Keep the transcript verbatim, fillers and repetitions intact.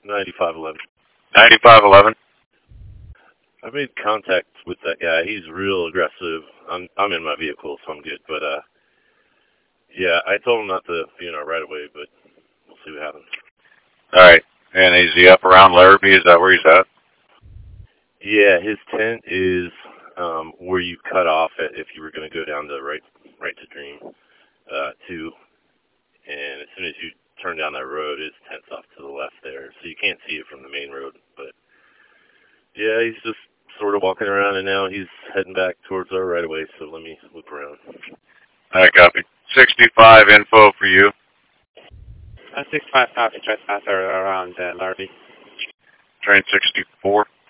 ninety-five eleven. ninety-five eleven. I made contact with that guy. He's real aggressive. I'm I'm in my vehicle, so I'm good. But uh, yeah, I told him not to be in our right of way, but we'll see what happens. All right. And is he up around Larrabee? Is that where he's at? Yeah, his tent is um, where you cut off at if you were going to go down the right right to Dream uh, two, and as soon as you turn down that road, his tent's off to the left there, so you can't see it from the main road. But yeah, he's just sort of walking around, and now he's heading back towards our right of way. So let me loop around. All right, copy. sixty-five info for you. Uh, six five copy, trespasser around uh, Larrabee. Train sixty-four.